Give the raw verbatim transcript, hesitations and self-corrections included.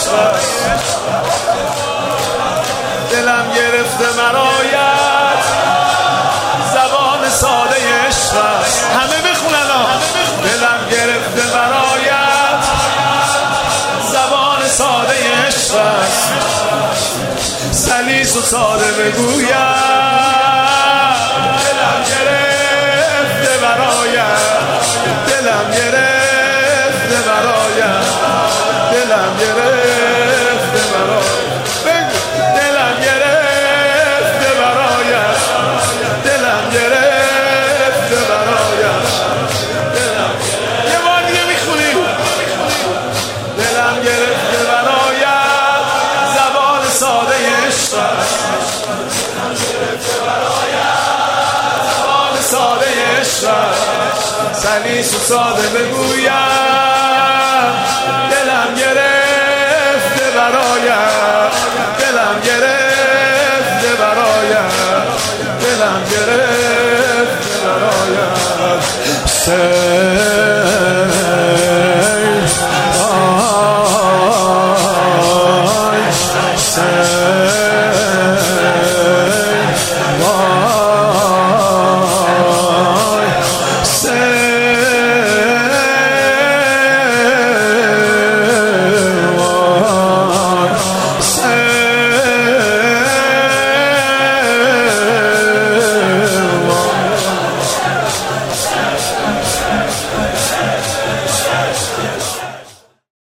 دلم گرفته مرایت زبان ساده عشق است. همه بخونن ها. دلم گرفته مرایت زبان ساده عشق است. سلیس و ساده بگویم دلم گرفته برایت، دلم گرفته برایت، دلم گرفته برایت، دلم گرفته برایت، دلم گرفته برایت، دلم یه بار دیگه میخونیم. دلم گرفته برایت زبان ساده عشق است. زبان ساده عشق است. سلیس و ساده بگویم دلم گرفته برایت، دلم گرفته برایت، دلم گرفته برایت. سیل